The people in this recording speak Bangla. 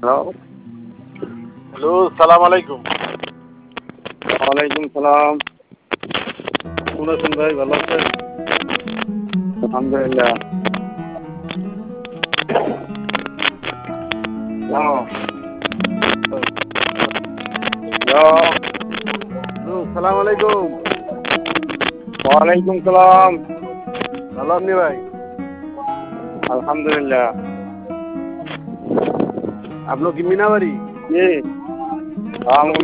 হ্যালো। হ্যালো, সালাম আলাইকুম। ওয়ালাইকুম সালাম। কেমন আছেন ভাই, ভালো আছেন? আলহামদুলিল্লাহ। হ্যালো। হ্যালো। হ্যালো, সালাম আলাইকুম। ওয়ালাইকুম সালাম। ভালো আপনি ভাই? আলহামদুলিল্লাহ। আপনার কি মিনাবাড়ি? জি।